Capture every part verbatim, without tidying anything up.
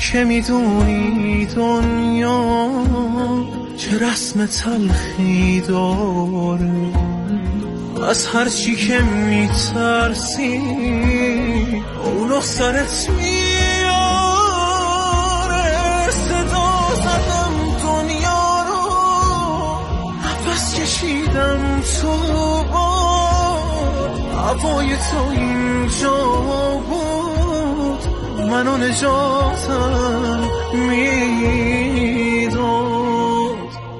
که میدونی دنیا چه رسم تلخی داره، از هر چی که میترسی اونو سرت میاره. صدا زدم دنیا رو، نفس کشیدم تو هوای تو اینجا بود، منو نجاتم میداد.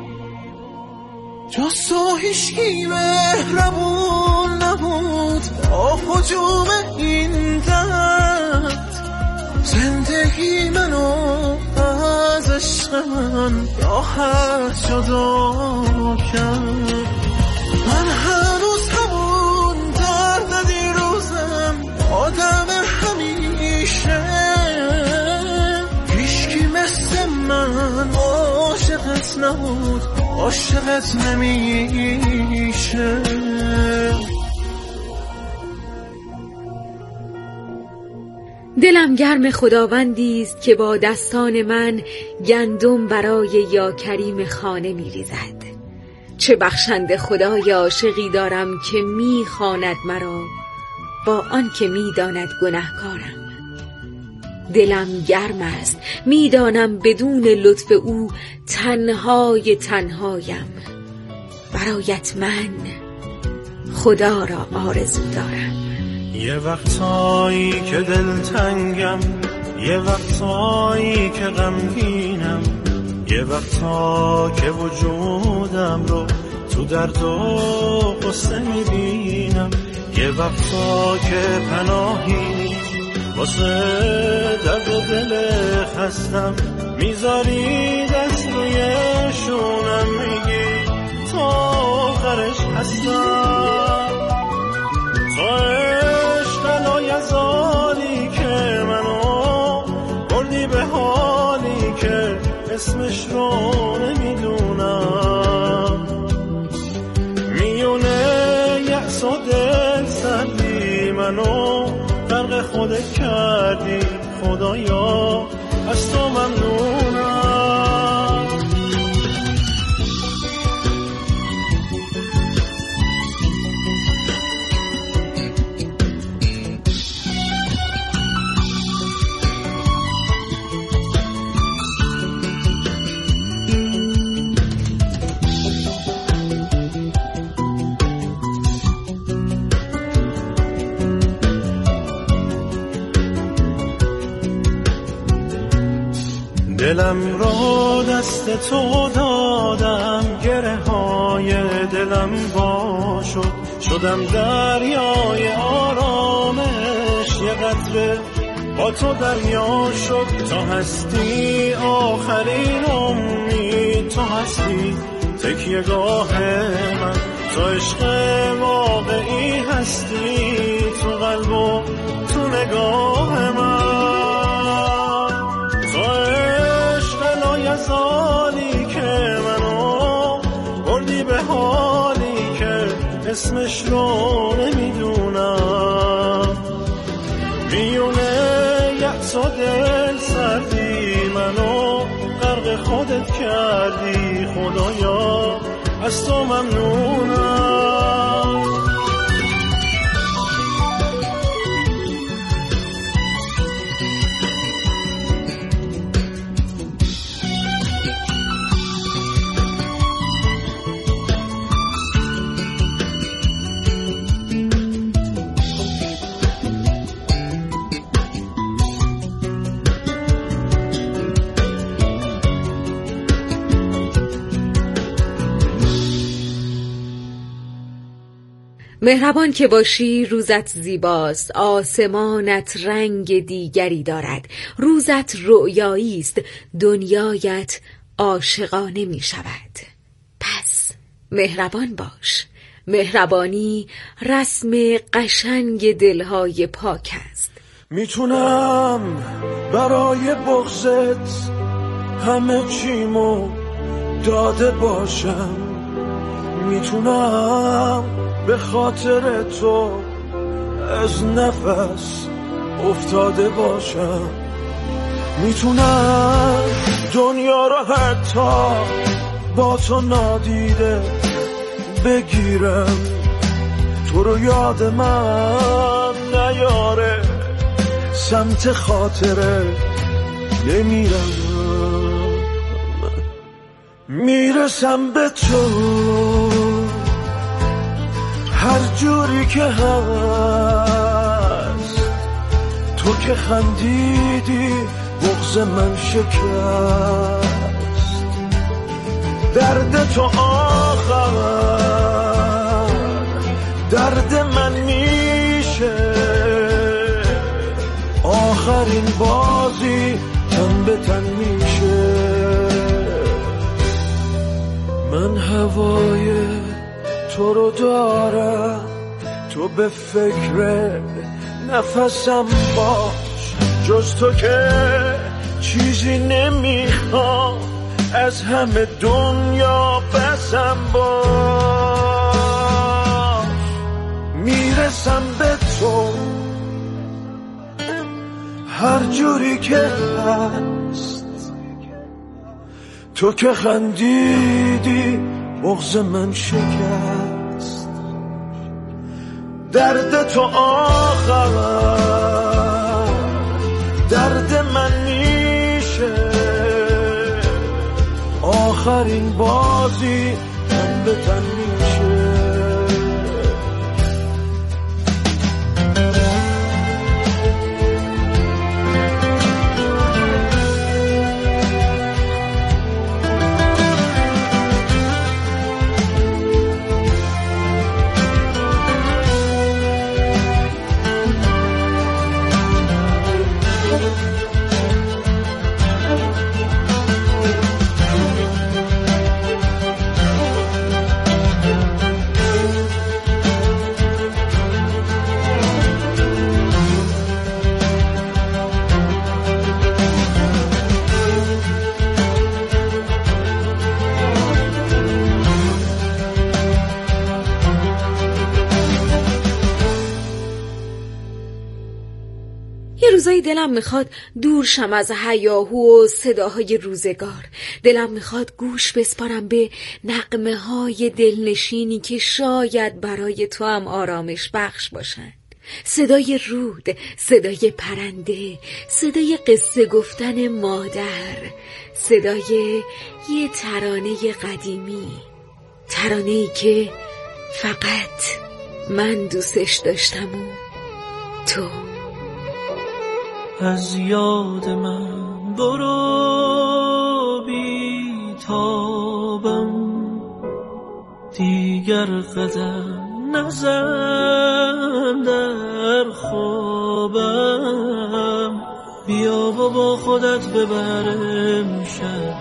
جز تو هیچکی مهربون نبود با هجوم این درد، زندگی منو از عشق من راحت جدا کرد. من هنوز همون درد دیروزم، آدم همیشه، هیچکی مثل من عاشقت نبود، عاشقت نمیشه. دلم گرم خداوندی است که با دستان من گندم برای یا کریم خانه می‌ریزد. چه بخشنده خدای عاشقی دارم که می‌خواند مرا با آن که می‌داند گناهکارم. دلم گرم است، می‌دانم بدون لطف او تنهای تنهایم. برایت من خدا را آرزو دارم. یه وقتایی که دلتنگم، یه وقتایی که غمگینم، یه وقتا که وجودم رو تو درد و غصه میبینم، یه وقتا که پناهی واسه درد و دل خستم، میذاری دست روی شونم، میگی تا آخرش هستم. تو عشق لایزالی که منو بردی به حالی که اسمش رو نمیدونم، میونه یأس و دل سردی منو غرق خودت کردی. خدایا از تو ممنونم. دلم رو دست تو دادم، گره های دلم وا شد، شدم دریای آرامش، یه قطره با تو دریا شد. تو هستی آخرین امید، تو هستی تکیه‌گاه من، تو عشق واقعی هستی، تو قلب و تو نگاه من. سالی که منو بردی به حالی که اسمش رو نمیدونم، میونه یأس و دل سردی منو غرق خودت کردی. خدایا از تو ممنونم. مهربان که باشی روزت زیباست، آسمانت رنگ دیگری دارد، روزت رؤیایی است، دنیایت عاشقانه می شود. پس مهربان باش. مهربانی رسم قشنگ دلهای پاک است. میتونم برای بغضت همه چیمو داده باشم، میتونم به خاطر تو از نفس افتاده باشم، میتونم دنیا رو حتی با تو نادیده بگیرم، تو رو یاد من نیاره، سمت خاطره نمیرم، میرسم به تو هر جوری که هست، تو که خندیدی بغض من شکست، درد تو آخر درد من میشه، آخرین بازی تن به تن میشه، من هوای تو رو دارم، تو به فکر نفسم باش، جز تو که چیزی نمیخوام، از همه دنیا بسم باش، میرسم به تو هر جوری که هست، تو که خندیدی بغض من شکست، درد تو آخر درد من میشه، آخرین بازی تن به تن میشه. روزایی دلم میخواد دور شم از هیاهو و صداهای روزگار، دلم میخواد گوش بسپارم به نغمه های دلنشینی که شاید برای تو هم آرامش بخش باشند، صدای رود، صدای پرنده، صدای قصه گفتن مادر، صدای یه ترانه قدیمی، ترانه‌ای که فقط من دوستش داشتم و تو. از یاد من برو بی تابم، دیگر قدم نزن در خوابم، بیا و با خودت ببرم شب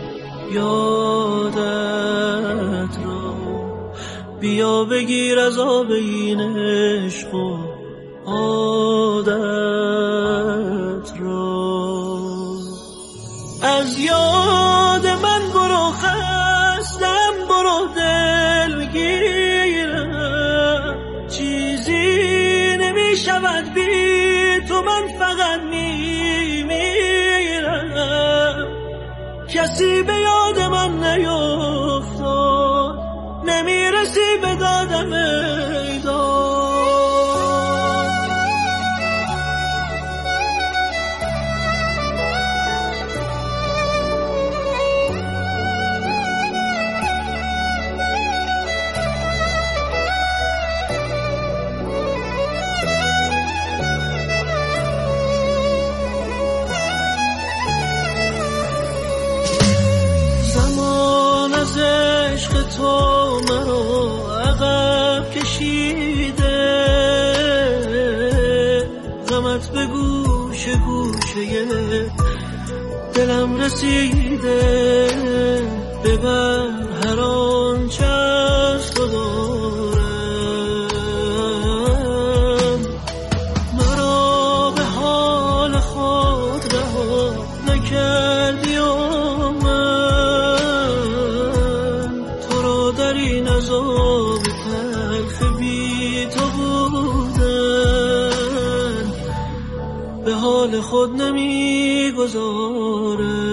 یادت را، بیا بگیر از آب این عشق و عادت را. از یاد من برو خستم، برو دلگیرم، چیزی نمی شود بی تو، من فقط می میرم، کسی به یاد من نیفتاد، نمیرسی به دادم ایداد. تو مرا عقب کشیده، غمت به گوش گوشه دلم رسیده، ببر هر آنچه از تو دارم، مرا به حال خود رها نکردی و عذاب تلخ بی تو بودن، به حال حال خود نمیگذاره.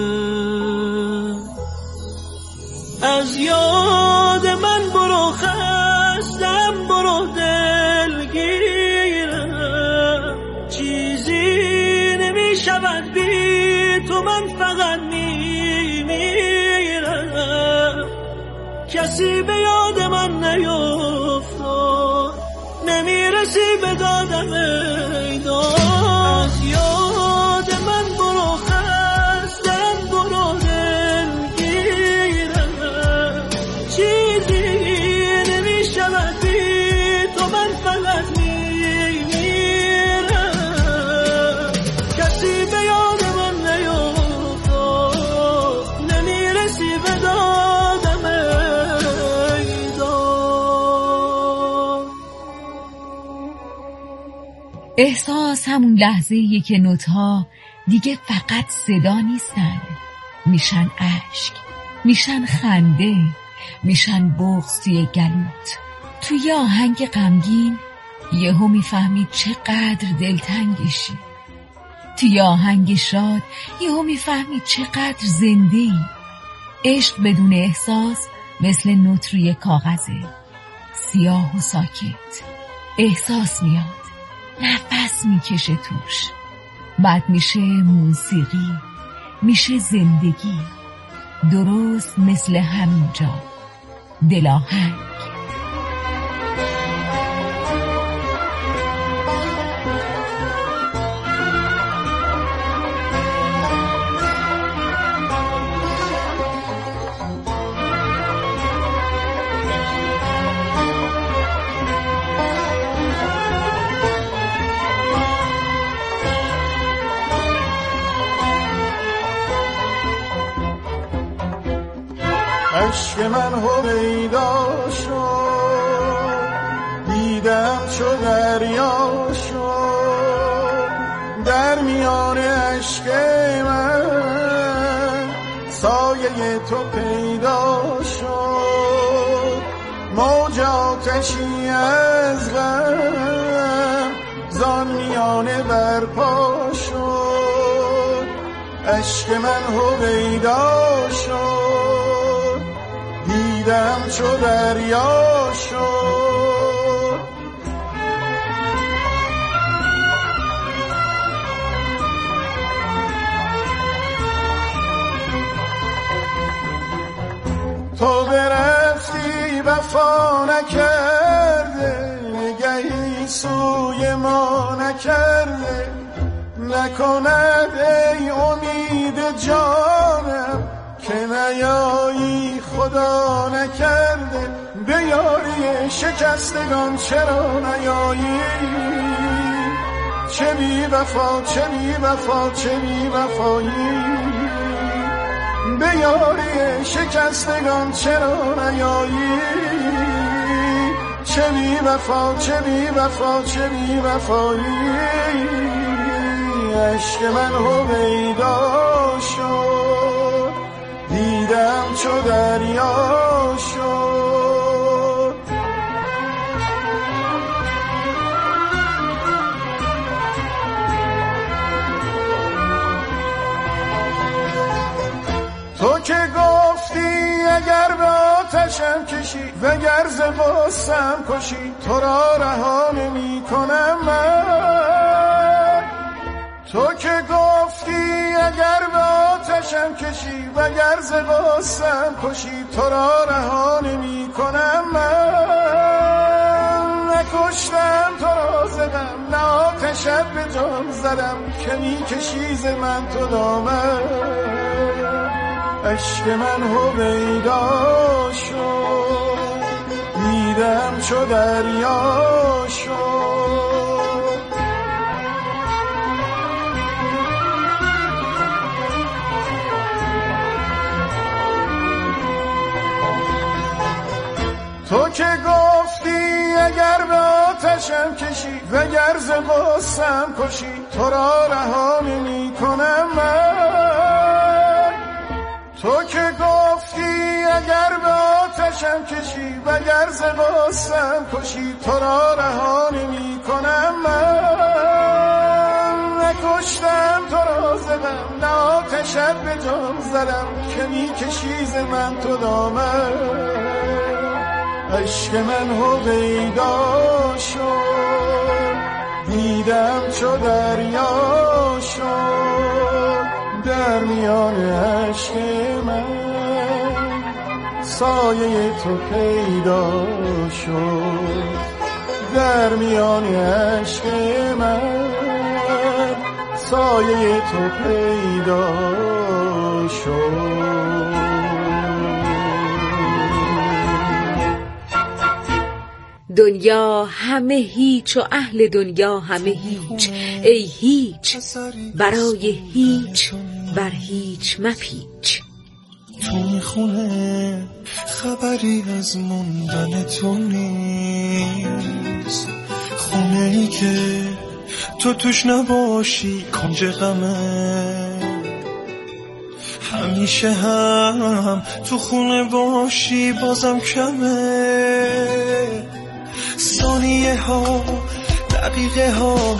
از یاد من برو خستم، برو دلگیرم، چیزی نمیشود بی تو، من فقط میمیرم. کسی به یاد من نیفتاد، نمیرسی به دادم ایدان. از یاد من برو خستم، برو دلگیرم، چیزی نمیشود بی تو، من فقط میمیرم. کسی به یاد من نیفتاد، نمیرسی به دادم ایدان. احساس همون لحظه‌ایه که نوت‌ها دیگه فقط صدا نیستن، میشن اشک، میشن خنده، میشن بغض توی گلوت. توی آهنگ غمگین یهو میفهمی چقدر دلتنگشی، توی آهنگ شاد یهو میفهمی چقدر زنده‌ای. عشق بدون احساس مثل نوت روی کاغذه، سیاه و ساکت. احساس میاد، نفس میکشه توش، بعد میشه موسیقی، میشه زندگی، درست مثل همینجا، دلاهنگ. عشق من هویدا شد، دیدم چو دریا شد، در میان عشق من سایه تو پیدا شد. موج آتشی از غم زان میانه برپا شد. عشق من هویدا شد، دیدم چو دریا شد. تو برفتی وفا نکرده، نگهی سوی ما نکرده. نکند ای امید جانم که نیایی خدا نکرده. به یاری شکستگان چرا نیایی؟ چه بی وفا چه بی وفا چه بی وفایی. به یاری شکستگان چرا نیایی؟ چه بی وفا چه بی وفا چه بی وفایی. عشق من هویدا شد، دیدم چو دریا شد. تو که گفتی اگر به آتشم کشی وگر ز غصه‌ام کشی، تو را رها نمی کنم من. تو که گفتی اگر به آتشم کشی وگر ز غصه‌ام کشی، تو را رها نمی کنم من. نکشتم تو را ز غم، نه آتشت به جان زدم که می کشی ز من تو دامن. عشق من هویدا شد، دیدم چو دریا شد. تو که گفتی اگر به آتشم کشی وگر ز غصه‌ام کشی، تو را رها نمی کنم من. تو که گفتی اگر به آتشم کشی وگر ز غصه‌ام کشی، تو را رها نمی کنم من. کشتم تو را زدم، نه آتشت به جان زدم که میکشی ز من تو دامن. عشق من هویدا شد، دیدم چو دریا شد، در میان عشق من سایه تو پیدا شد، در میان عشق من سایه تو پیدا شد. دنیا همه هیچ و اهل دنیا همه هیچ، ای هیچ برای هیچ بر هیچ مپیچ. تو میخونه خبری از موندن تو نیست، خونه ای که تو توش نباشی کنج غمه، همیشه هم تو خونه باشی بازم کمه. ثانیه ها دقیقه ها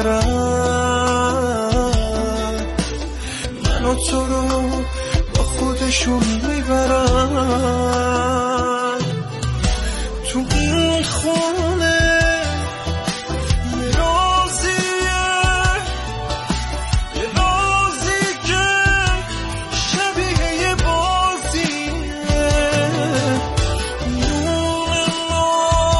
میگذرن، من و تو رو با خودشون میبرن. تو این خونه یه رازیه، یه رازی که شبیه یه بازیه. نون ما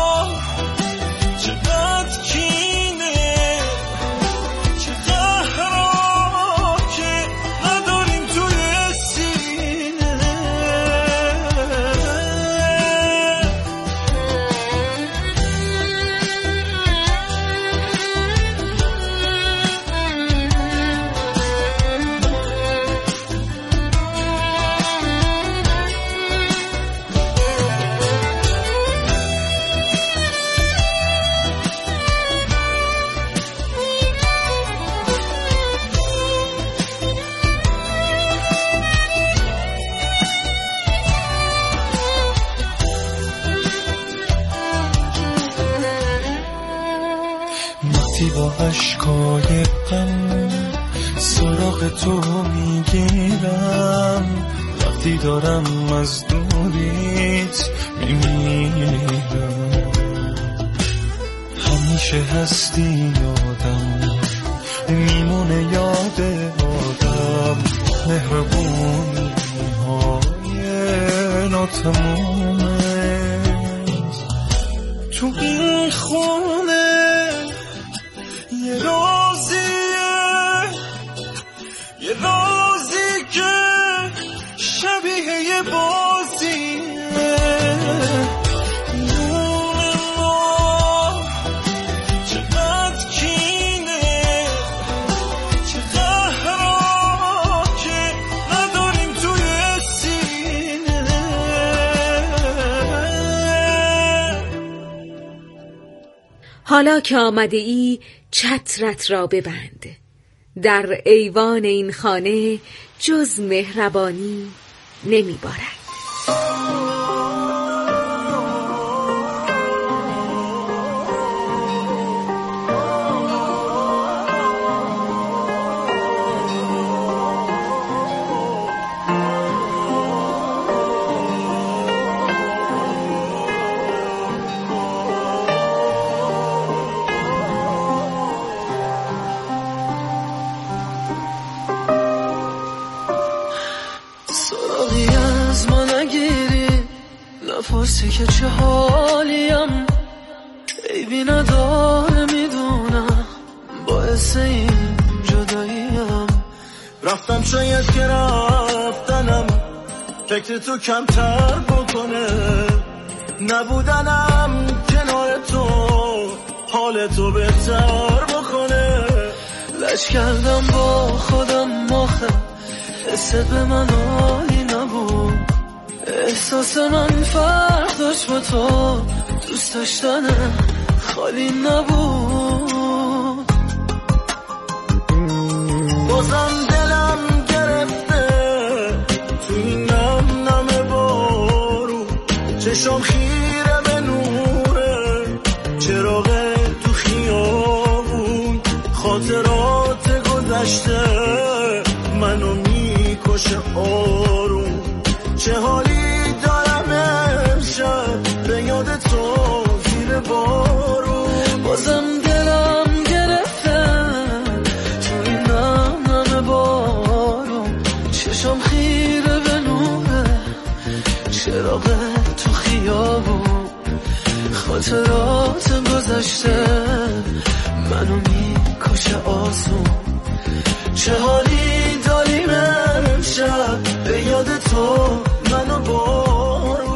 چقدر کینه، چه قهرها که نداریم توی سینه. وقتی با عشقای غم سراغ تو میگیرم، وقتی دارم از دوریت میمیرم، همیشه هستی یادم میمونه یاد آدم، مهربونی های ناتمومه. تو این خونه یه رازیه، یه رازی که شبیه یه بازیه. نون ما چقدر کینه، چه قهرها که نداریم توی سینه. حالا که آمده ای چترت را ببند، در ایوان این خانه جز مهربانی نمی بارد. نپرسی که چه حالیم، عیبی نداره میدونم، باعث این جداییم. رفتم شاید که رفتنم فکر تو کمتر بکنه، نبودنم کنار تو حال تو بهتر بکنه. لج کردم با خودم آخه حست به من عالی نبود، احساس من فرق داشت با تو، دوست داشتن خالی نبود. بازم دلم گرفته تو این نم نم بارو، چشم خیره به نوره چراغ تو خیابون، خاطرات گذشته منو میکشه آروم. چه حالی دارم امشب به یاد تو زیر بارون. بازم دلم گرفته تو این نم نم بارون. چشم خیره به نوره چراغ تو خیابون. خاطرات گذشته منو میکشه آسون. چه حالی داریم امشب به یاد تو منو بارون.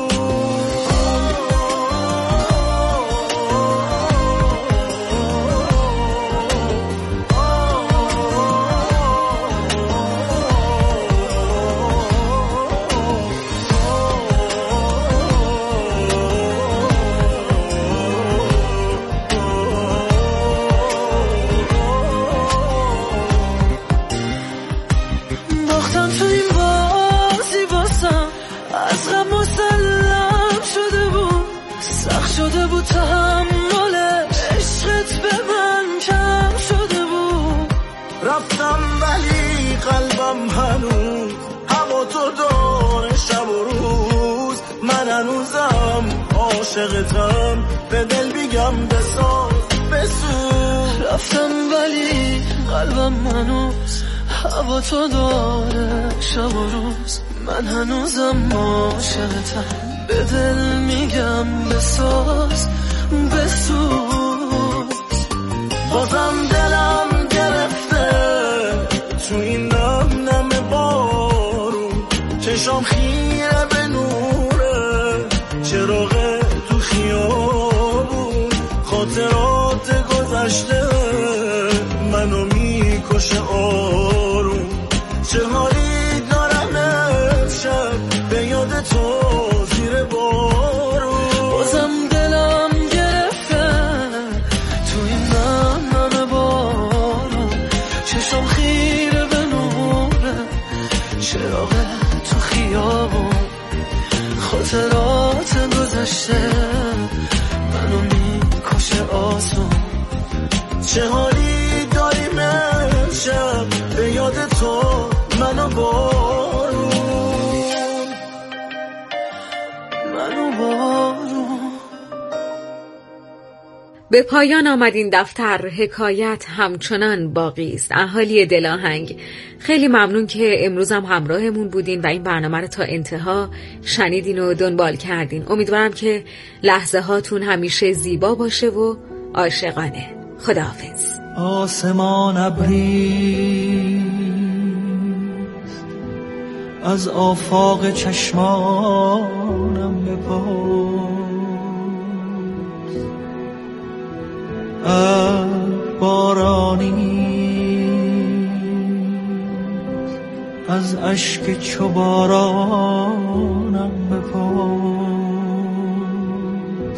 شده بود تحمل عشقت به من کم شده بود. رفتم ولی قلبم هنوز هوا تو داره شب و روز. من هنوزم عاشقتم به دل میگم بساز بسوز. رفتم ولی قلبم هنوز هوا تو داره شب و روز. من هنوزم عاشقتم به دل میگم بساز بسوز. بازم دلم گرفته تو این نم نم بارون. چشم خیره به نوره چراغ تو خیابون. خاطرات گذشته منو میکشه آروم. چه حالی دارم امشب به یاد تو زیر بارون. بازم دلم گرفته تو این نم نم بارون. چشم خیره به نوره چراغ تو خیابون. خاطرات گذشته منو میکشه آسون. چه حالی داریم امشب به یاد تو منو بارون. منو بارون. به پایان آمد این دفتر. حکایت همچنان باقی است. اهالی دلاهنگ، خیلی ممنون که امروز هم همراهمون بودین و این برنامه رو تا انتها شنیدین و دنبال کردین. امیدوارم که لحظه هاتون همیشه زیبا باشه و عاشقانه. خداحافظ. آسمان ابری از آفاق چشمانم بپرس. ابر بارانی از اشک چو بارانم بپرس.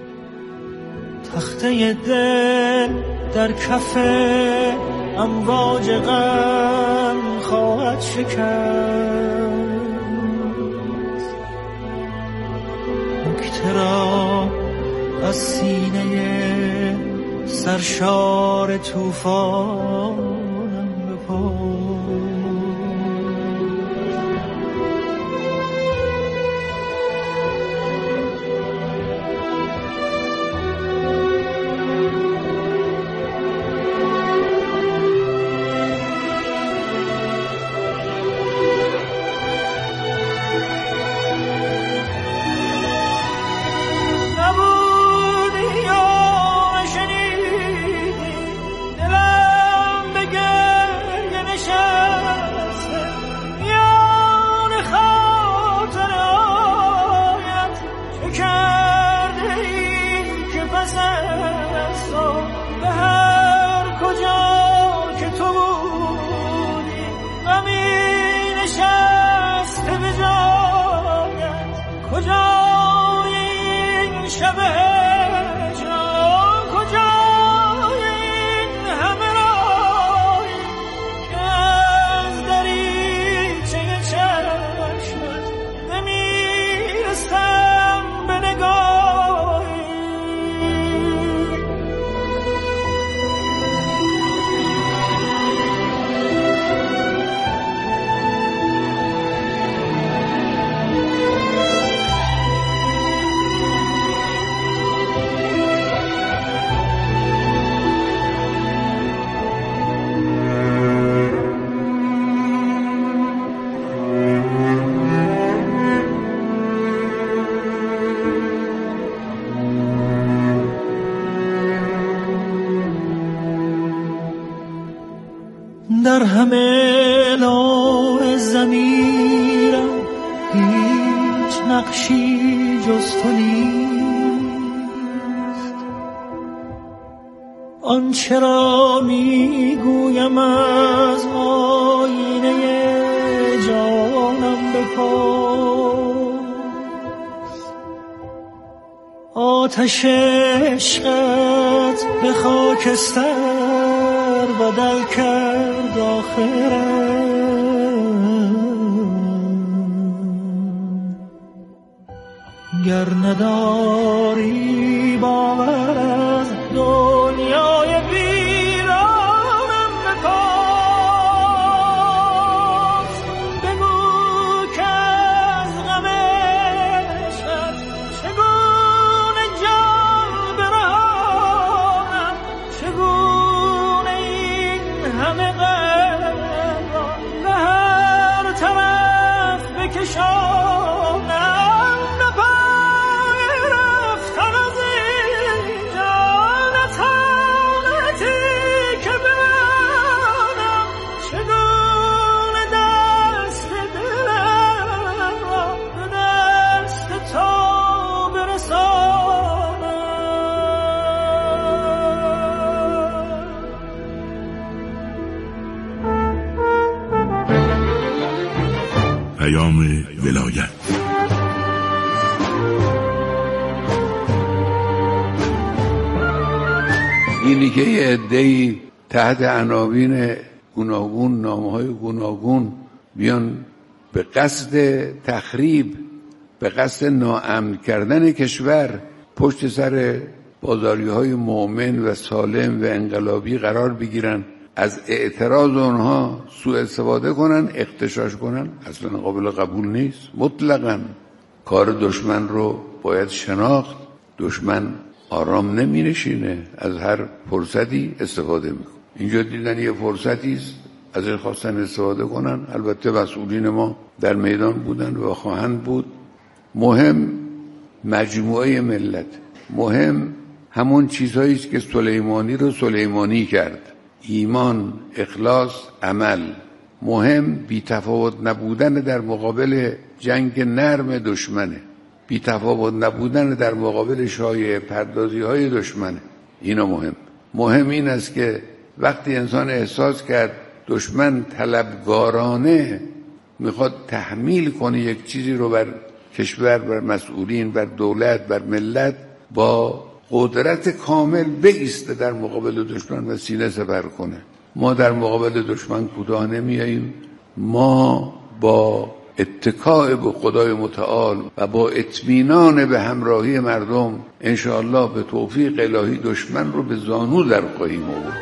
تخته دل در کف امواج غم خواهد شکست. نکته را از سینه سرشار طوفانم بپرس. نقشی جز تو نیست. آنچه را میگویم از آینه جانم بپرس. آتش عشقت به خاکستر بدل کرد آخرم. گر نداری باور از دنیای ویرانم بپرس. بگو که از غم عشقت چگونه جان برهانم، چگونه این همه غم را به هر طرف بکشانم. پیام ولایت. اینی که یه عده‌ای تحت عناوین گوناگون، نامه‌های گوناگون بیان به قصد تخریب، به قصد ناامن کردن کشور پشت سر بازاری‌های مؤمن و سالم و انقلابی قرار بگیرن، از اعتراض اونها سوء استفاده کنن، اغتشاش کنن، اصلا قابل قبول نیست. مطلقاً کار دشمن رو باید شناخت. دشمن آرام نمی نشینه، از هر فرصتی استفاده میکنه. اینجا دیدن یه فرصتی است، ازش خواستن استفاده کنن. البته مسئولین ما در میدان بودن و خواهند بود. مهم مجموعه ملت، مهم همون چیزهایی است که سلیمانی رو سلیمانی کرد: ایمان، اخلاص، عمل. مهم بی تفاوت نبودن در مقابل جنگ نرم دشمنه، بی تفاوت نبودن در مقابل شایعه پردازی های دشمنه. اینا مهم. مهم این است که وقتی انسان احساس کرد دشمن طلبگارانه میخواد تحمیل کنه یک چیزی رو بر کشور، بر مسئولین، بر دولت، بر ملت، با قدرت کامل بایسته در مقابل دشمن و سینه سپر کنه. ما در مقابل دشمن کوتاه نمیاییم. ما با اتکاء به خدای متعال و با اطمینان به همراهی مردم انشاءالله به توفیق الهی دشمن رو به زانو در خواهیم آورد.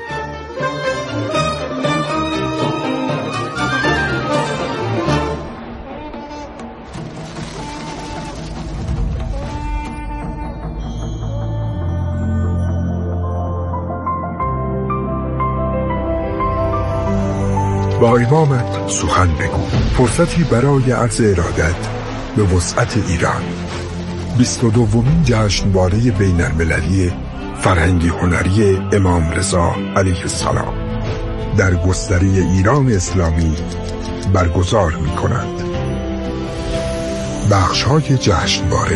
با امامت سخن بگو، فرصتی برای عرض ارادت به وسعت ایران. بیست و دومین جشنواره بین المللی فرهنگی هنری امام رضا علیه السلام در گستره ایران اسلامی برگزار می کنند. بخش های جشنواره: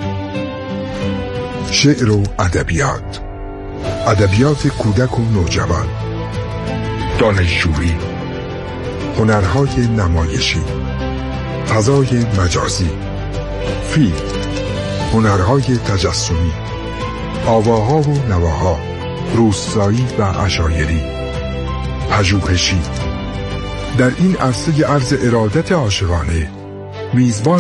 شعر و ادبیات، ادبیات کودک و نوجوان، دانشجویی، هنرهای نمایشی، فضای مجازی، فیلم، هنرهای تجسمی، آواها و نواها، روستایی و عشایری، پژوهشی. در این عرصه عرض ارادت عاشقانه میزبان